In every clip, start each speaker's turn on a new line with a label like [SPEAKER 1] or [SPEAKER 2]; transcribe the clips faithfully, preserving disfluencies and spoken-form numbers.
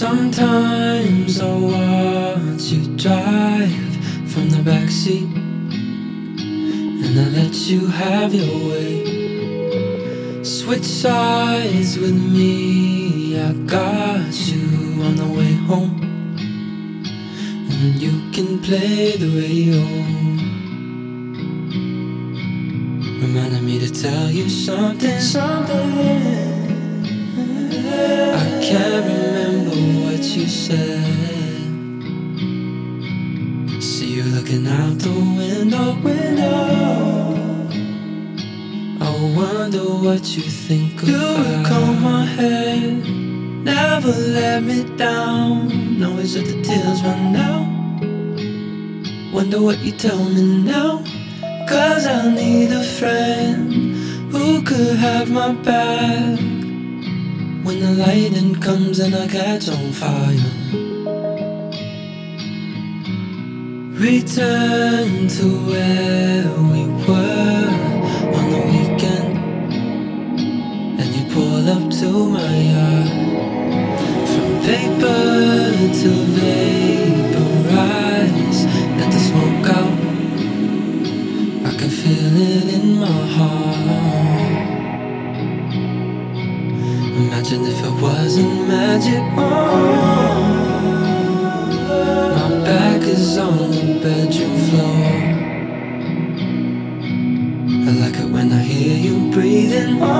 [SPEAKER 1] Sometimes I watch you drive from the backseat, and I let you have your way. Switch sides with me, I got you on the way home, and you can play the radio. Reminding me to tell you something, something. I can't remember what you said. See you looking out the window, window. I wonder what you think about. You comb my hair, never let me down. Always let the tears run out. Wonder what you tell me now. Cause I need a friend who could have my back when the lightning comes and I catch on fire. Return to where we were on the weekend, and you pull up to my yard. From paper to vaporize, let the smoke out. I can feel it in my heart. Imagine if it wasn't magic. Oh, my back is on the bedroom floor. I like it when I hear you breathing. Oh,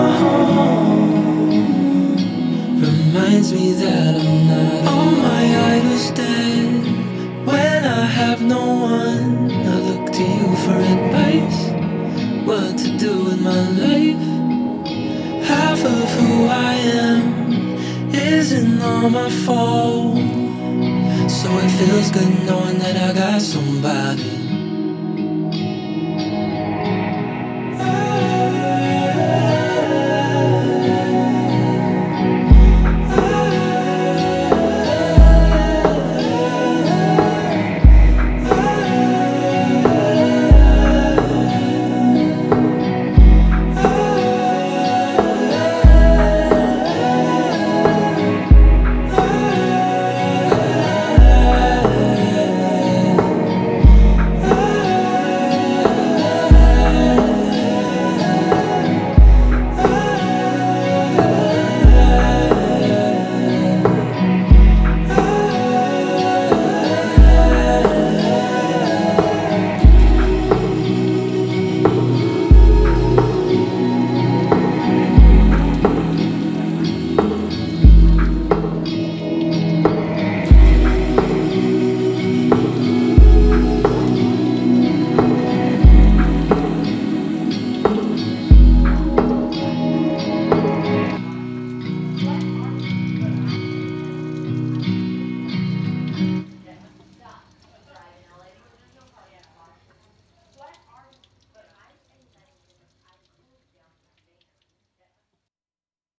[SPEAKER 1] reminds me that I'm not all my idols dead. When I have no one, I look to you for advice. What to do with my life? Half of who I am isn't all my fault, so it feels good knowing that I got somebody